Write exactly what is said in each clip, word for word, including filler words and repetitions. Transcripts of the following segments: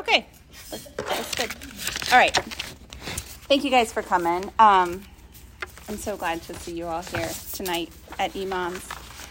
Okay, that's good. All right. Thank you guys for coming. Um, I'm so glad to see you all here tonight at Imams.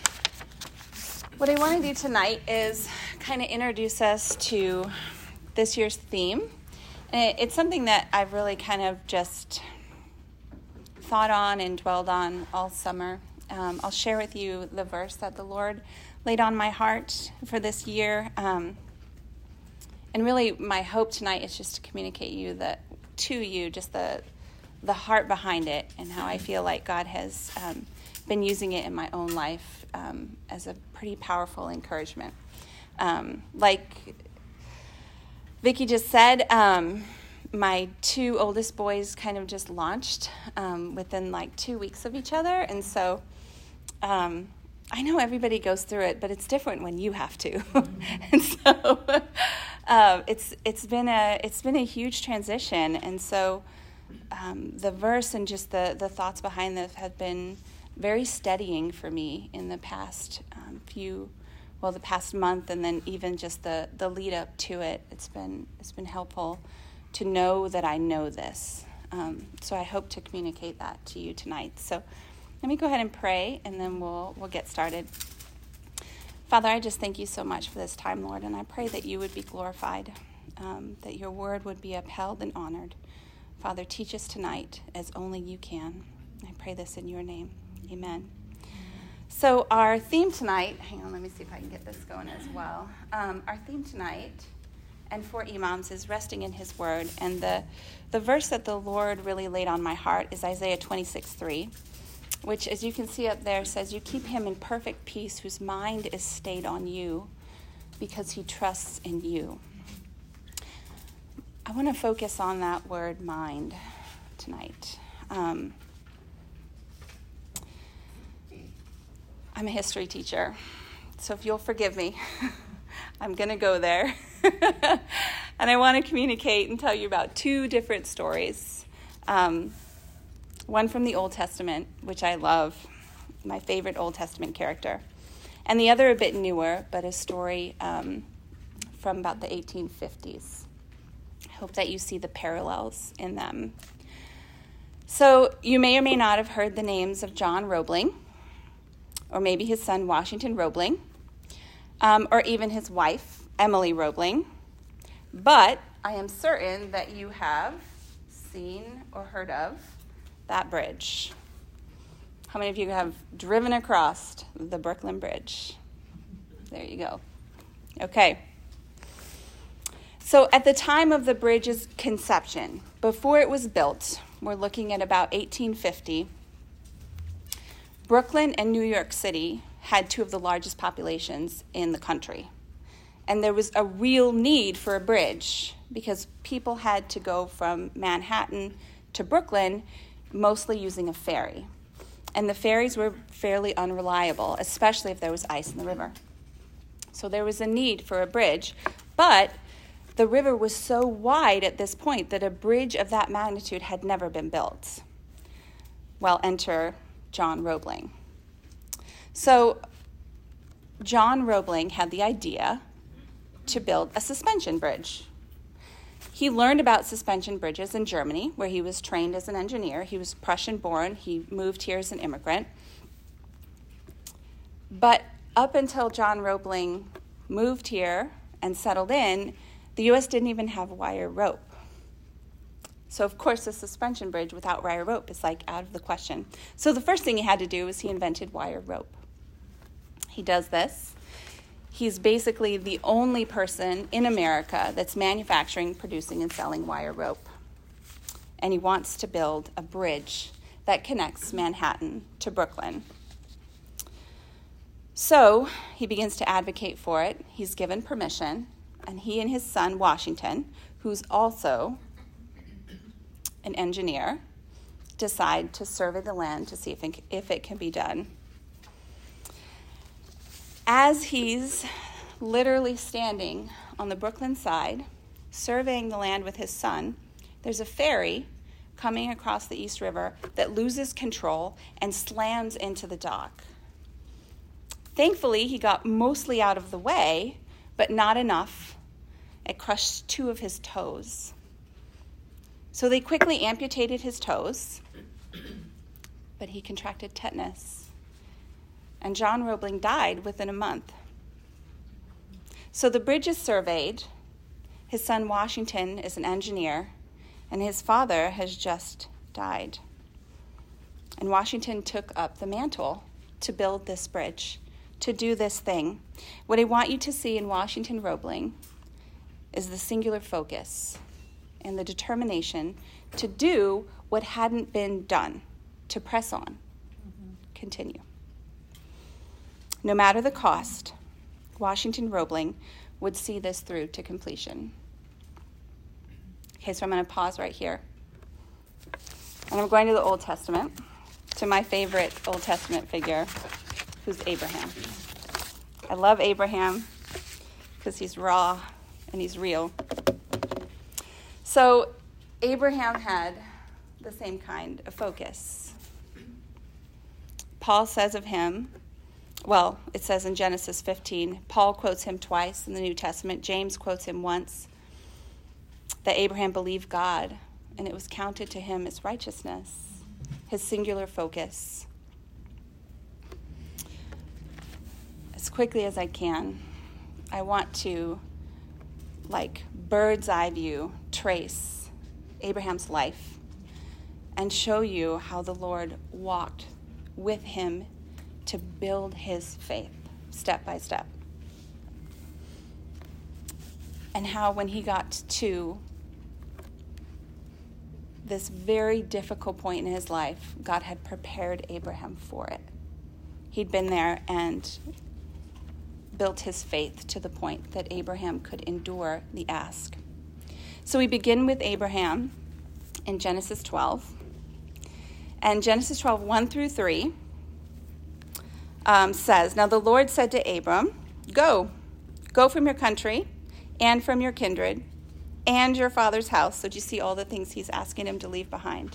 What I want to do tonight is kind of introduce us to this year's theme. And it, it's something that I've really kind of just thought on and dwelled on all summer. Um, I'll share with you the verse that the Lord laid on my heart for this year. Um, and really, my hope tonight is just to communicate you that to you just the the heart behind it and how I feel like God has um, been using it in my own life um, as a pretty powerful encouragement. Um, like Vicki just said, um, my two oldest boys kind of just launched um, within like two weeks of each other, and so um, I know everybody goes through it, but it's different when you have to. and so uh, it's it's been a it's been a huge transition, and so um, the verse and just the the thoughts behind this have been very steadying for me in the past um, few, well, the past month, and then even just the the lead up to it. It's been it's been helpful to know that I know this. Um, so I hope to communicate that to you tonight. So let me go ahead and pray, and then we'll we'll get started. Father, I just thank you so much for this time, Lord, and I pray that you would be glorified, um, that your word would be upheld and honored. Father, teach us tonight as only you can. I pray this in your name. Amen. So our theme tonight, hang on, let me see if I can get this going as well. Um, our theme tonight and for Imams is resting in his word, and the, the verse that the Lord really laid on my heart is Isaiah twenty-six three. Which, as you can see up there, says, you keep him in perfect peace whose mind is stayed on you because he trusts in you. I want to focus on that word mind tonight. Um, I'm a history teacher, so if you'll forgive me, I'm going to go there. And I want to communicate and tell you about two different stories. Um One from the Old Testament, which I love, my favorite Old Testament character. And the other a bit newer, but a story um, from about the eighteen fifties. I hope that you see the parallels in them. So you may or may not have heard the names of John Roebling, or maybe his son Washington Roebling, um, or even his wife, Emily Roebling. But I am certain that you have seen or heard of that bridge. How many of you have driven across the Brooklyn Bridge? There you go. Okay. So at the time of the bridge's conception, before it was built, we're looking at about eighteen fifty, Brooklyn and New York City had two of the largest populations in the country. And there was a real need for a bridge because people had to go from Manhattan to Brooklyn mostly using a ferry. And the ferries were fairly unreliable, especially if there was ice in the river. So there was a need for a bridge, but the river was so wide at this point that a bridge of that magnitude had never been built. Well, enter John Roebling. So John Roebling had the idea to build a suspension bridge. He learned about suspension bridges in Germany, where he was trained as an engineer. He was Prussian-born. He moved here as an immigrant. But up until John Roebling moved here and settled in, the U S didn't even have wire rope. So, of course, a suspension bridge without wire rope is like out of the question. So the first thing he had to do was he invented wire rope. He does this. He's basically the only person in America that's manufacturing, producing, and selling wire rope. And he wants to build a bridge that connects Manhattan to Brooklyn. So he begins to advocate for it. He's given permission, and he and his son, Washington, who's also an engineer, decide to survey the land to see if it, if it can be done. As he's literally standing on the Brooklyn side, surveying the land with his son, there's a ferry coming across the East River that loses control and slams into the dock. Thankfully, he got mostly out of the way, but not enough It crushed two of his toes. So they quickly amputated his toes, but he contracted tetanus. And John Roebling died within a month. So the bridge is surveyed. His son Washington is an engineer, and his father has just died. And Washington took up the mantle to build this bridge, to do this thing. What I want you to see in Washington Roebling is the singular focus and the determination to do what hadn't been done, to press on, mm-hmm. continue. No matter the cost, Washington Roebling would see this through to completion. Okay, so I'm going to pause right here. And I'm going to the Old Testament, to my favorite Old Testament figure, who's Abraham. I love Abraham because he's raw and he's real. So Abraham had the same kind of focus. Paul says of him, well, it says in Genesis fifteen, Paul quotes him twice in the New Testament. James quotes him once, that Abraham believed God, and it was counted to him as righteousness, his singular focus. As quickly as I can, I want to, like bird's eye view, trace Abraham's life and show you how the Lord walked with him to build his faith step by step. And how when he got to this very difficult point in his life, God had prepared Abraham for it. He'd been there and built his faith to the point that Abraham could endure the ask. So we begin with Abraham in Genesis twelve. And Genesis twelve, one through three um, says, Now the Lord said to Abram, Go, go from your country and from your kindred and your father's house. So do you see all the things he's asking him to leave behind?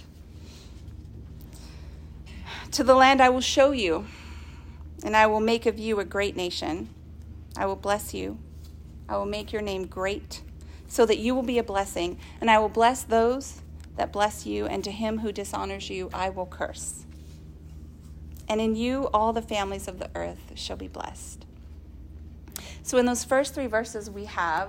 To the land I will show you, and I will make of you a great nation. I will bless you. I will make your name great, so that you will be a blessing. And I will bless those that bless you, and to him who dishonors you I will curse. And in you all the families of the earth shall be blessed. So in those first three verses we have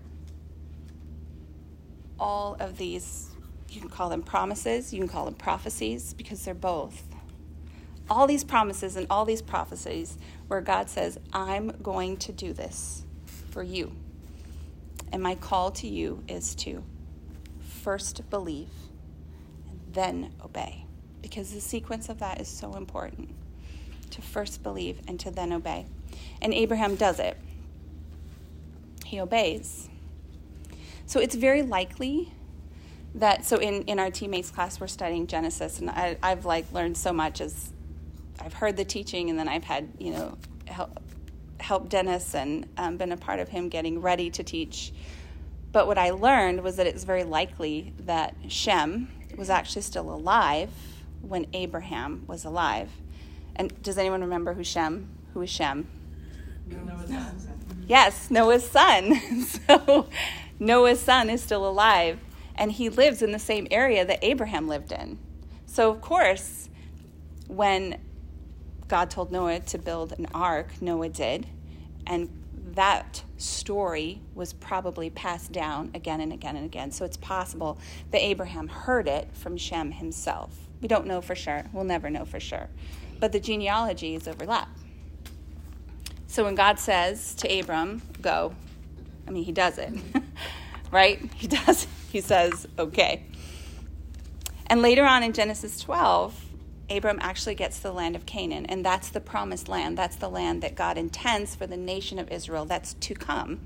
all of these, you can call them promises, you can call them prophecies, because they're both. All these promises and all these prophecies where God says, I'm going to do this for you. And my call to you is to first believe and then obey. Because the sequence of that is so important. To first believe and to then obey. And Abraham does it. He obeys. So it's very likely that, so in, in our teammates class, we're studying Genesis, and I, I've like learned so much as I've heard the teaching, and then I've had, you know, help, help Dennis and um, been a part of him getting ready to teach. But what I learned was that it's very likely that Shem was actually still alive when Abraham was alive. And does anyone remember who Shem, who was Shem? Noah's son. Yes, Noah's son. So Noah's son is still alive, and he lives in the same area that Abraham lived in. So, of course, when God told Noah to build an ark, Noah did, and that story was probably passed down again and again and again. So it's possible that Abraham heard it from Shem himself. We don't know for sure. We'll never know for sure. But the genealogies overlap. So when God says to Abram, go, I mean, he does it, right? He does. He says, okay. And later on in Genesis twelve, Abram actually gets to the land of Canaan, and that's the promised land. That's the land that God intends for the nation of Israel that's to come.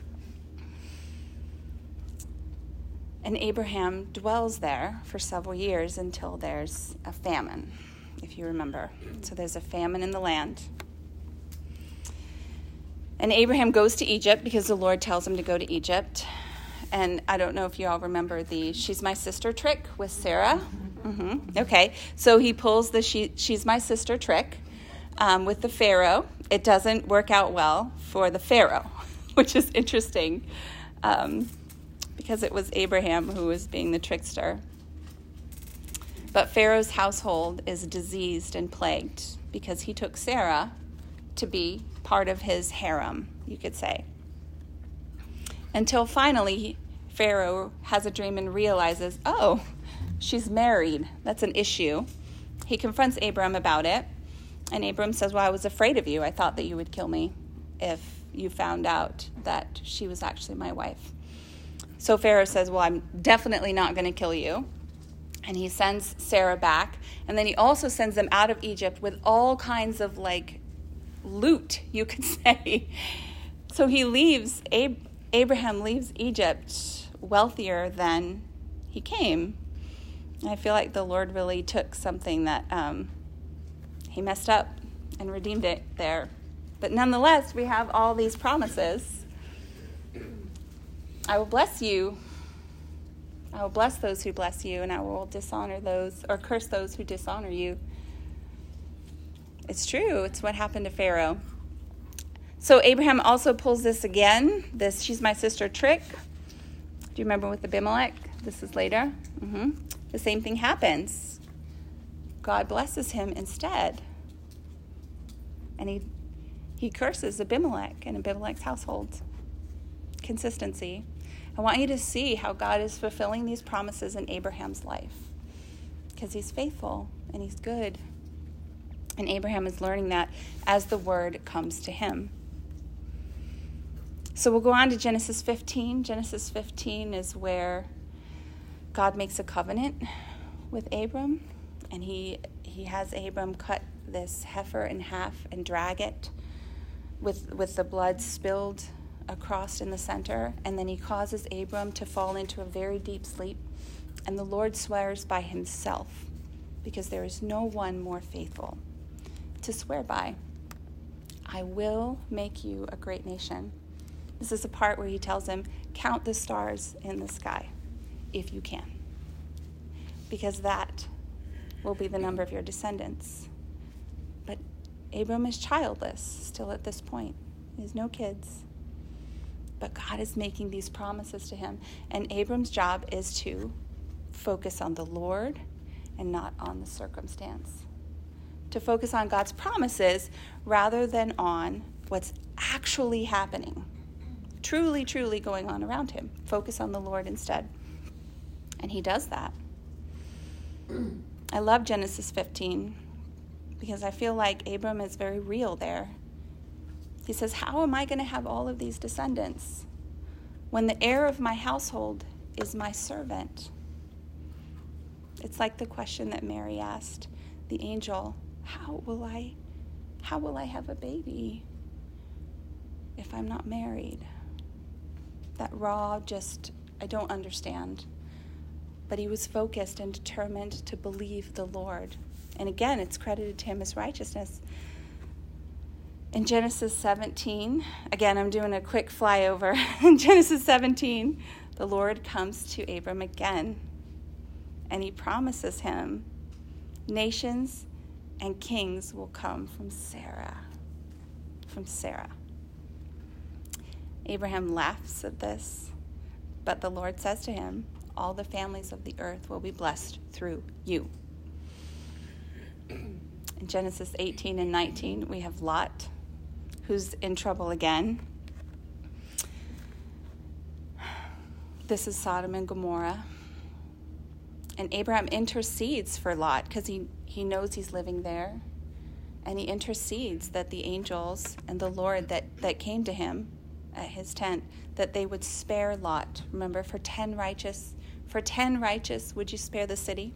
And Abraham dwells there for several years until there's a famine, if you remember. So there's a famine in the land. And Abraham goes to Egypt because the Lord tells him to go to Egypt. And I don't know if you all remember the she's my sister trick with Sarah. Mm-hmm. Okay, so he pulls the she, she's my sister trick um, with the Pharaoh. It doesn't work out well for the Pharaoh, which is interesting. um, because it was Abraham who was being the trickster. But Pharaoh's household is diseased and plagued because he took Sarah to be part of his harem, you could say. Until finally, Pharaoh has a dream and realizes, oh, she's married. That's an issue. He confronts Abram about it. And Abram says, well, I was afraid of you. I thought that you would kill me if you found out that she was actually my wife. So Pharaoh says, well, I'm definitely not going to kill you. And he sends Sarah back. And then he also sends them out of Egypt with all kinds of, like, loot, you could say. So he leaves, Ab- Abraham leaves Egypt wealthier than he came. And I feel like the Lord really took something that um, he messed up and redeemed it there. But nonetheless, we have all these promises. I will bless you. I will bless those who bless you, and I will dishonor those, or curse those who dishonor you. It's true. It's what happened to Pharaoh. So Abraham also pulls this again, this she's my sister trick. Do you remember with Abimelech? This is later. Mm-hmm. The same thing happens. God blesses him instead. And he he curses Abimelech and Abimelech's household. Consistency. I want you to see how God is fulfilling these promises in Abraham's life. Because he's faithful and he's good. And Abraham is learning that as the word comes to him. So we'll go on to Genesis fifteen. Genesis fifteen is where God makes a covenant with Abram. And he he has Abram cut this heifer in half and drag it with, with the blood spilled across in the center. And then he causes Abram to fall into a very deep sleep. And the Lord swears by himself, because there is no one more faithful to swear by. I will make you a great nation. This is the part where he tells him, count the stars in the sky if you can, because that will be the number of your descendants. But Abram is childless still at this point. He has no kids. But God is making these promises to him. And Abram's job is to focus on the Lord and not on the circumstance. To focus on God's promises rather than on what's actually happening. Truly, truly going on around him. Focus on the Lord instead. And he does that. I love Genesis fifteen because I feel like Abram is very real there. He says, how am I going to have all of these descendants when the heir of my household is my servant? It's like the question that Mary asked the angel, how will I, how will I have a baby if I'm not married? That raw, just, I don't understand. But he was focused and determined to believe the Lord. And again, it's credited to him as righteousness. In Genesis seventeen, again, I'm doing a quick flyover. In Genesis seventeen, the Lord comes to Abram again, and he promises him, nations and kings will come from Sarah. From Sarah. Abraham laughs at this, but the Lord says to him, all the families of the earth will be blessed through you. In Genesis eighteen and nineteen, we have Lot, who's in trouble again. This is Sodom and Gomorrah. And Abraham intercedes for Lot because he, he knows he's living there. And he intercedes that the angels and the Lord that, that came to him at his tent, that they would spare Lot. Remember, for ten righteous, for ten righteous, would you spare the city?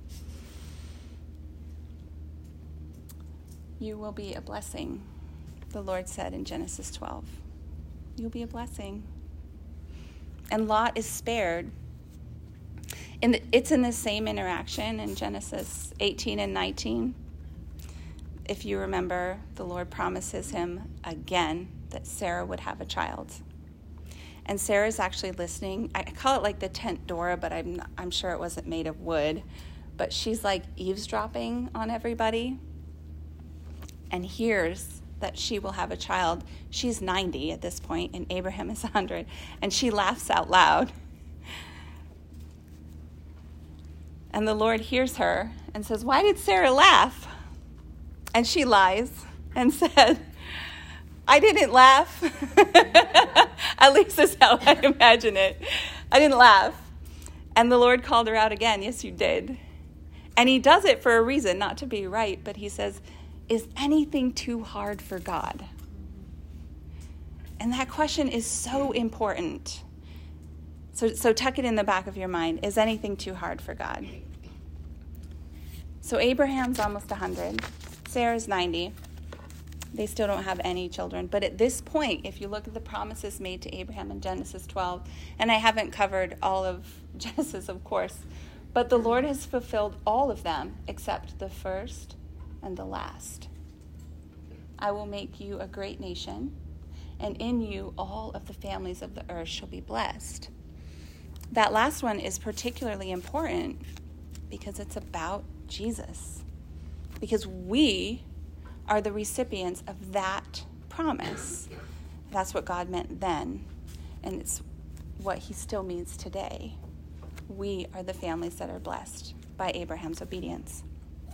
You will be a blessing, the Lord said in Genesis twelve. You'll be a blessing. And Lot is spared. In the, it's in the same interaction in Genesis eighteen and nineteen. If you remember, the Lord promises him again that Sarah would have a child. And Sarah's actually listening. I call it like the tent door, but I'm not, I'm sure it wasn't made of wood. But she's like eavesdropping on everybody and hears that she will have a child. She's ninety at this point, and Abraham is one hundred, and she laughs out loud. And the Lord hears her and says, "Why did Sarah laugh?" And she lies and said, "I didn't laugh." At least that's how I imagine it. I didn't laugh. And the Lord called her out again. "Yes, you did." And he does it for a reason, not to be right, but he says, "Is anything too hard for God?" And that question is so important. So, so tuck it in the back of your mind. Is anything too hard for God? So Abraham's almost one hundred. Sarah's ninety. They still don't have any children. But at this point, if you look at the promises made to Abraham in Genesis twelve, and I haven't covered all of Genesis, of course, but the Lord has fulfilled all of them except the first and the last. "I will make you a great nation, and in you all of the families of the earth shall be blessed." That last one is particularly important because it's about Jesus. Because we are the recipients of that promise. That's what God meant then, and it's what he still means today. We are the families that are blessed by Abraham's obedience.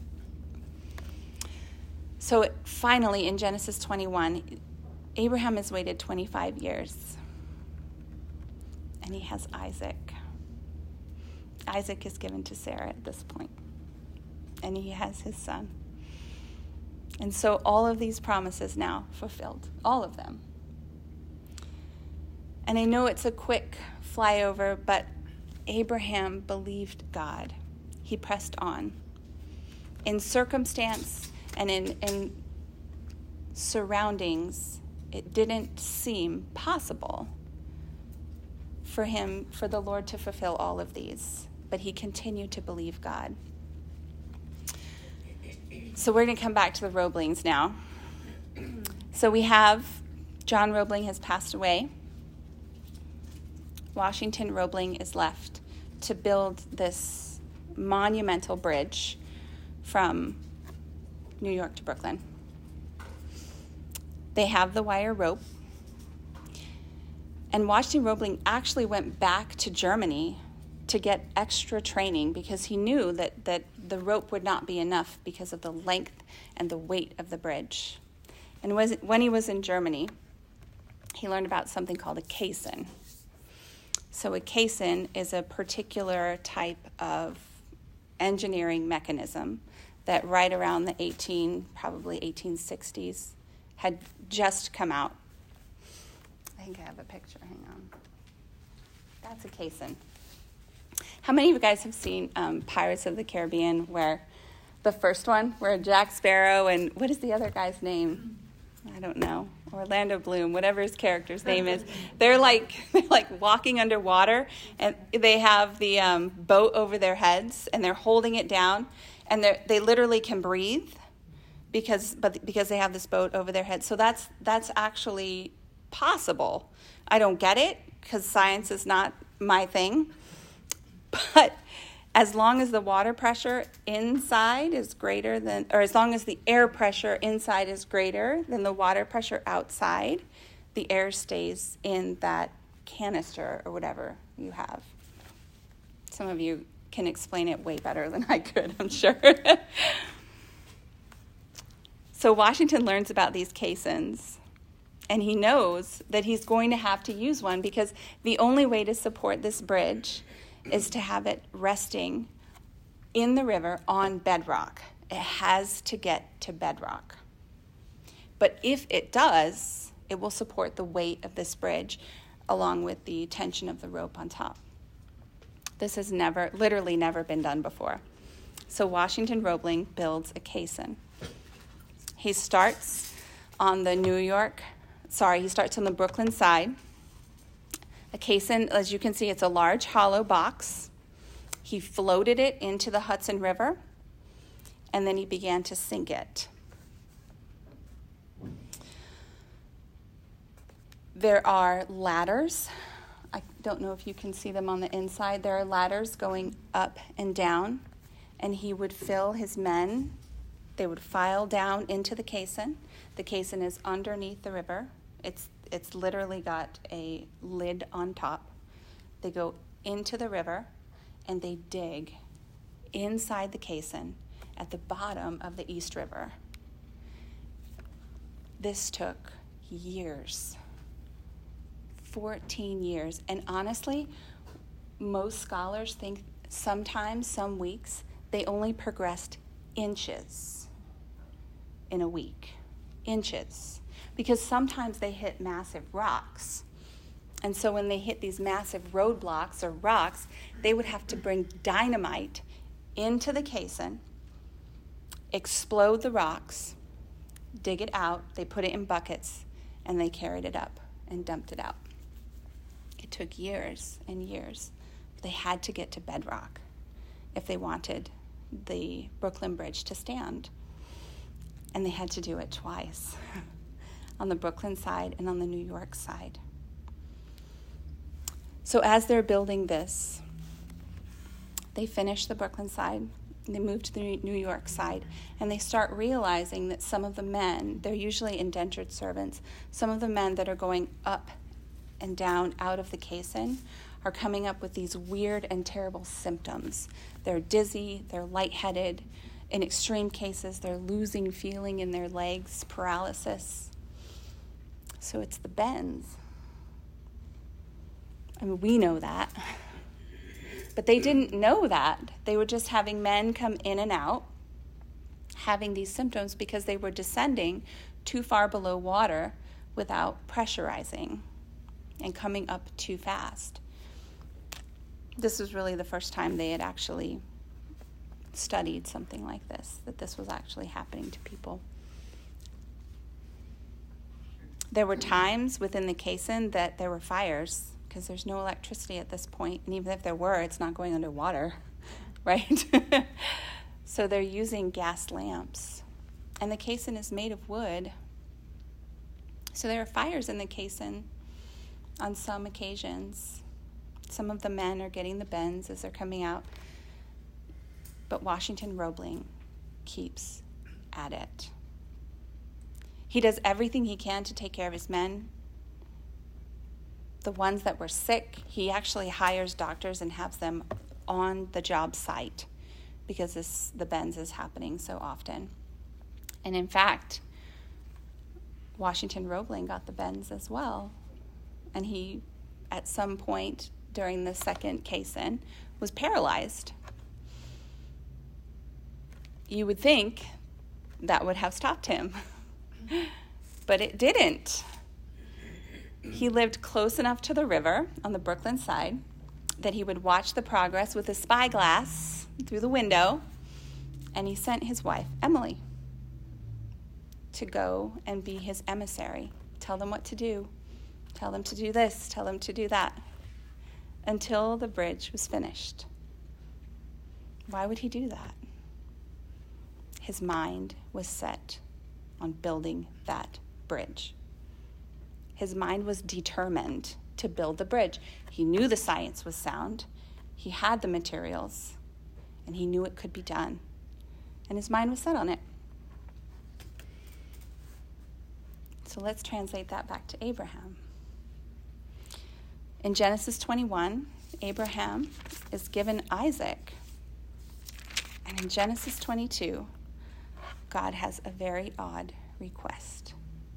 So finally, in Genesis twenty-one, Abraham has waited twenty-five years, and he has Isaac. Isaac is given to Sarah at this point, and he has his son. And so all of these promises now fulfilled, all of them. And I know it's a quick flyover, but Abraham believed God. He pressed on. In circumstance and in, in surroundings, it didn't seem possible for him, for the Lord to fulfill all of these. But he continued to believe God. So we're going to come back to the Roeblings now. So we have, John Roebling has passed away. Washington Roebling is left to build this monumental bridge from New York to Brooklyn. They have the wire rope. And Washington Roebling actually went back to Germany to get extra training because he knew that, that the rope would not be enough because of the length and the weight of the bridge. And was, when he was in Germany, he learned about something called a caisson. So a caisson is a particular type of engineering mechanism that right around the eighteen, probably eighteen sixties, had just come out. I think I have a picture. Hang on. That's a caisson. How many of you guys have seen um, Pirates of the Caribbean, where the first one, where Jack Sparrow and what is the other guy's name? I don't know. Orlando Bloom, whatever his character's name is. They're like they're like walking underwater, and they have the um, boat over their heads, and they're holding it down, and they they literally can breathe because but because they have this boat over their heads. So that's that's actually possible. I don't get it because science is not my thing. But as long as the water pressure inside is greater than, or as long as the air pressure inside is greater than the water pressure outside, the air stays in that canister or whatever you have. Some of you can explain it way better than I could, I'm sure. So Washington learns about these caissons, and he knows that he's going to have to use one because the only way to support this bridge is to have it resting in the river on bedrock. It has to get to bedrock. But if it does, it will support the weight of this bridge along with the tension of the rope on top. This has never, literally never been done before. So Washington Roebling builds a caisson. He starts on the New York, sorry, he starts on the Brooklyn side. A caisson, as you can see, it's a large hollow box. He floated it into the Hudson River, and then he began to sink it. There are ladders. I don't know if you can see them on the inside. There are ladders going up and down, and he would fill his men They would file down into the Kaysen. The Kaysen is underneath the river. It's it's literally got a lid on top. They go into the river and they dig inside the Kaysen at the bottom of the East River. This took years, fourteen years. And honestly, most scholars think sometimes, some weeks, they only progressed inches in a week. Inches. Because sometimes they hit massive rocks. And so when they hit these massive roadblocks or rocks, they would have to bring dynamite into the Kaysen, explode the rocks, dig it out, they put it in buckets, and they carried it up and dumped it out. It took years and years. They had to get to bedrock if they wanted the Brooklyn Bridge to stand. And they had to do it twice, on the Brooklyn side and on the New York side. So as they're building this, they finish the Brooklyn side, they move to the New York side, and they start realizing that some of the men, they're usually indentured servants, some of the men that are going up and down out of the Kaysen are coming up with these weird and terrible symptoms. They're dizzy, they're lightheaded. In extreme cases, they're losing feeling in their legs, paralysis. So it's the bends. I mean, we know that. But they didn't know that. They were just having men come in and out, having these symptoms because they were descending too far below water without pressurizing and coming up too fast. This was really the first time they had actually studied something like this, that this was actually happening to people. There were times within the Kaysen that there were fires because there's no electricity at this point, and even if there were, it's not going underwater, right? So they're using gas lamps, and the Kaysen is made of wood. So there are fires in the Kaysen on some occasions. Some of the men are getting the bends as they're coming out. But Washington Roebling keeps at it. He does everything he can to take care of his men. The ones that were sick, he actually hires doctors and has them on the job site because this, the bends is happening so often. And in fact, Washington Roebling got the bends as well. And he, at some point during the second Kaysen, was paralyzed. You would think that would have stopped him, but it didn't. He lived close enough to the river on the Brooklyn side that he would watch the progress with a spyglass through the window, and he sent his wife, Emily, to go and be his emissary. Tell them what to do. Tell them to do this. Tell them to do that. Until the bridge was finished. Why would he do that? His mind was set on building that bridge. His mind was determined to build the bridge. He knew the science was sound. He had the materials, and he knew it could be done. And his mind was set on it. So let's translate that back to Abraham. In Genesis twenty-one, Abraham is given Isaac. And in Genesis twenty-two, God has a very odd request.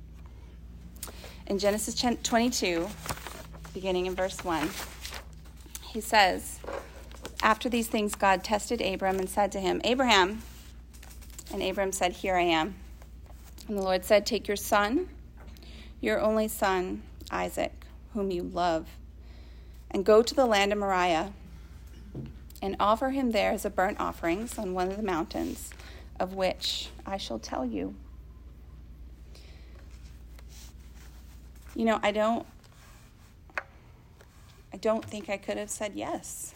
In Genesis twenty-two, beginning in verse one, he says, after these things, God tested Abram and said to him, Abraham. And Abram said, here I am. And the Lord said, take your son, your only son, Isaac, whom you love, and go to the land of Moriah and offer him there as a burnt offering on one of the mountains, of which I shall tell you. You know, I don't, I don't think I could have said yes.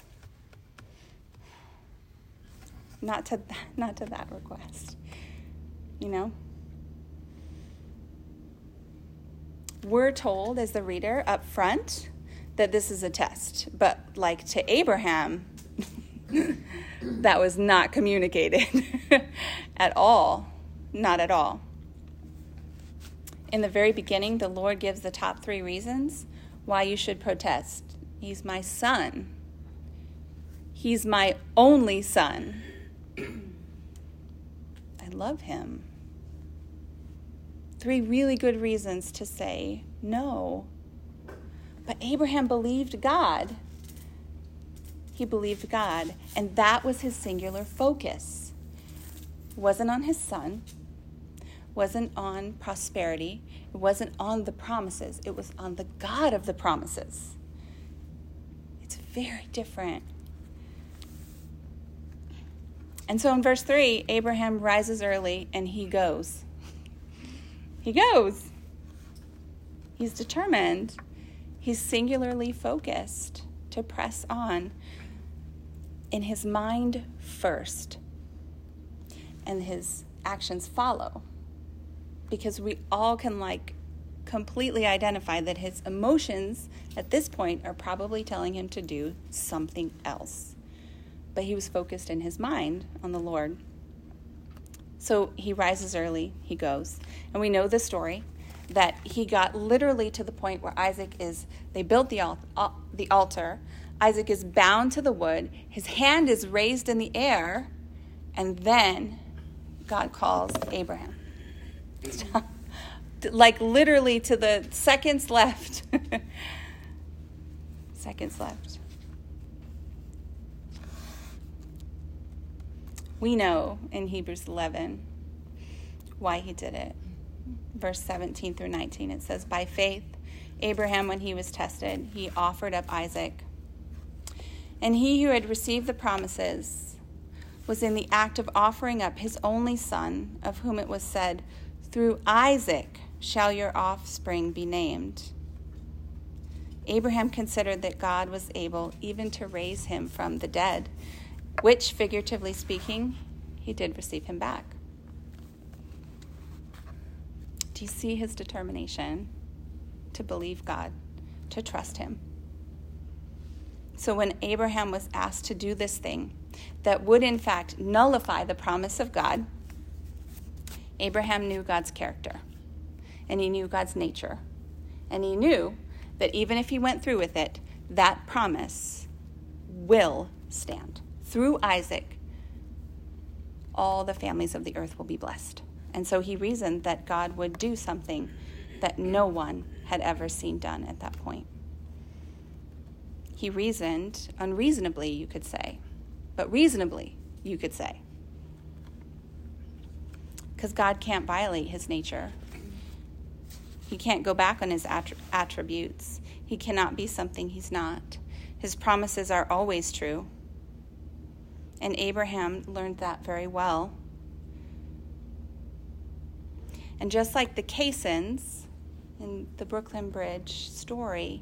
Not to, not to that request, you know? We're told as the reader up front that this is a test, but like to Abraham, that was not communicated at all. Not at all. In the very beginning, the Lord gives the top three reasons why you should protest. He's my son. He's my only son. I love him. Three really good reasons to say no. But Abraham believed God. He believed God, and that was his singular focus. It wasn't on his son, wasn't on prosperity, it wasn't on the promises, it was on the God of the promises. It's very different. And so in verse three, Abraham rises early and he goes. He goes. He's determined. He's singularly focused to press on in his mind first. And his actions follow. Because we all can like completely identify that his emotions at this point are probably telling him to do something else. But he was focused in his mind on the Lord. So he rises early, he goes. And we know the story that he got literally to the point where Isaac is, they built the, al- the altar. Isaac is bound to the wood. His hand is raised in the air. And then God calls Abraham. Like literally to the seconds left. Seconds left. We know in Hebrews eleven why he did it. Verse seventeen through nineteen, it says, by faith, Abraham, when he was tested, he offered up Isaac. And he who had received the promises was in the act of offering up his only son, of whom it was said, through Isaac shall your offspring be named. Abraham considered that God was able even to raise him from the dead, which, figuratively speaking, he did receive him back. Do you see his determination to believe God, to trust him? So when Abraham was asked to do this thing that would in fact nullify the promise of God, Abraham knew God's character, and he knew God's nature, and he knew that even if he went through with it, that promise will stand. Through Isaac, all the families of the earth will be blessed. And so he reasoned that God would do something that no one had ever seen done at that point. He reasoned unreasonably, you could say, but reasonably, you could say. Because God can't violate his nature. He can't go back on his attr- attributes. He cannot be something he's not. His promises are always true. And Abraham learned that very well. And just like the Kaysons in the Brooklyn Bridge story,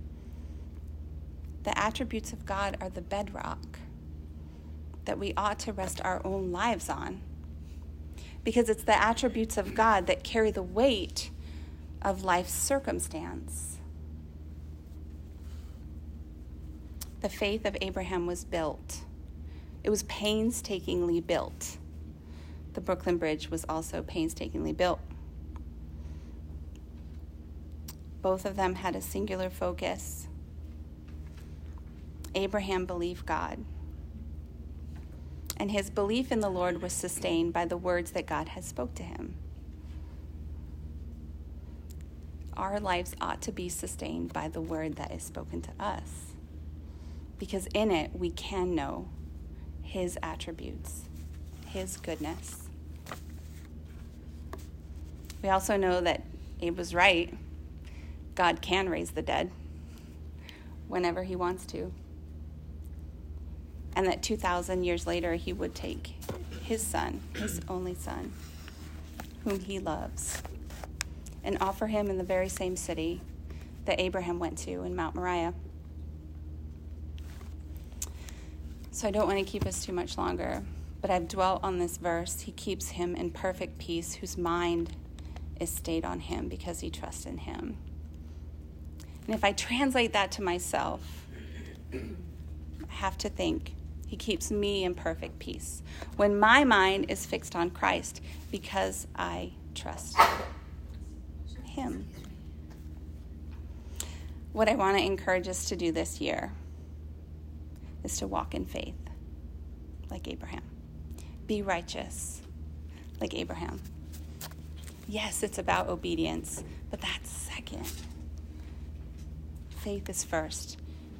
the attributes of God are the bedrock that we ought to rest our own lives on. Because it's the attributes of God that carry the weight of life's circumstance. The faith of Abraham was built. It was painstakingly built. The Brooklyn Bridge was also painstakingly built. Both of them had a singular focus. Abraham believed God. And his belief in the Lord was sustained by the words that God had spoke to him. Our lives ought to be sustained by the word that is spoken to us. Because in it, we can know his attributes, his goodness. We also know that Abe was right. God can raise the dead whenever he wants to. And that two thousand years later, he would take his son, his only son, whom he loves, and offer him in the very same city that Abraham went to in Mount Moriah. So I don't want to keep us too much longer, but I've dwelt on this verse. He keeps him in perfect peace, whose mind is stayed on him because he trusts in him. And if I translate that to myself, I have to think, he He keeps me in perfect peace when my mind is fixed on Christ because I trust him. What I want to encourage us to do this year is to walk in faith like Abraham. Be righteous like Abraham. Yes, it's about obedience, but that's second. Faith is first.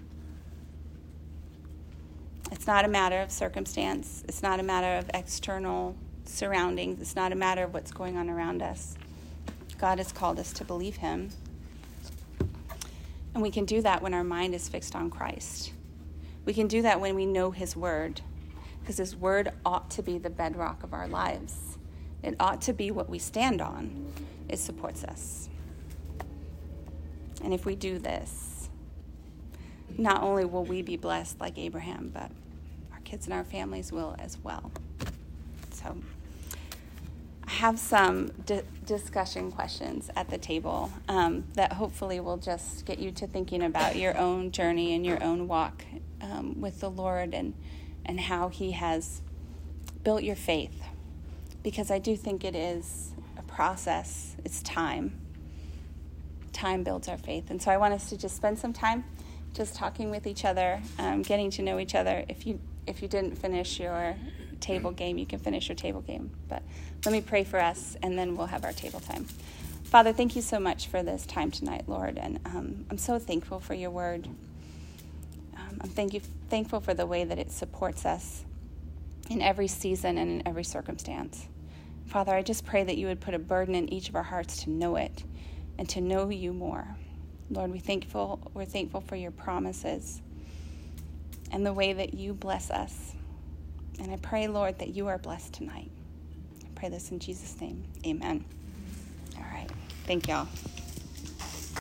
It's not a matter of circumstance. It's not a matter of external surroundings. It's not a matter of what's going on around us. God has called us to believe him. And we can do that when our mind is fixed on Christ. We can do that when we know his word, because his word ought to be the bedrock of our lives. It ought to be what we stand on. It supports us. And if we do this, not only will we be blessed like Abraham, but our kids and our families will as well. So I have some di- discussion questions at the table um, that hopefully will just get you to thinking about your own journey and your own walk um, with the Lord and, and how he has built your faith. Because I do think it is a process. It's time. Time builds our faith. And so I want us to just spend some time just talking with each other, um, getting to know each other. If you if you didn't finish your table game, you can finish your table game. But let me pray for us, and then we'll have our table time. Father, thank you so much for this time tonight, Lord. And um, I'm so thankful for your word. Um, I'm thank you, thankful for the way that it supports us in every season and in every circumstance. Father, I just pray that you would put a burden in each of our hearts to know it and to know you more. Lord, we thankful, we're thankful for your promises and the way that you bless us. And I pray, Lord, that you are blessed tonight. I pray this in Jesus' name. Amen. All right. Thank y'all.